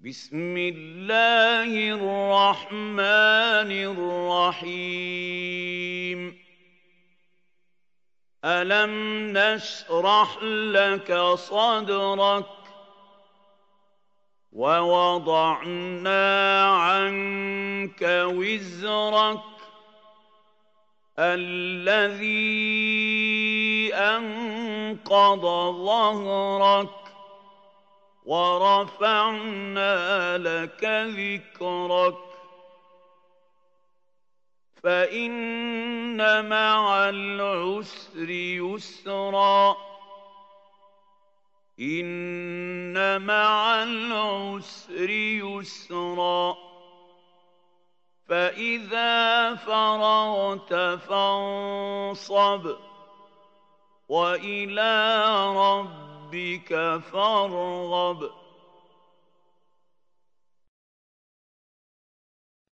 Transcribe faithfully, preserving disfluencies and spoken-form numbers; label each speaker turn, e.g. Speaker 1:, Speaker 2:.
Speaker 1: بسم الله الرحمن الرحيم ألم نشرح لك صدرك ووضعنا عنك وزرك الذي أنقض ظهرك ورفعنا لك ذكرك فإن مع العسر يسرا إن مع العسر يسرا فإذا فرغت فانصب وإلى ربك فارغب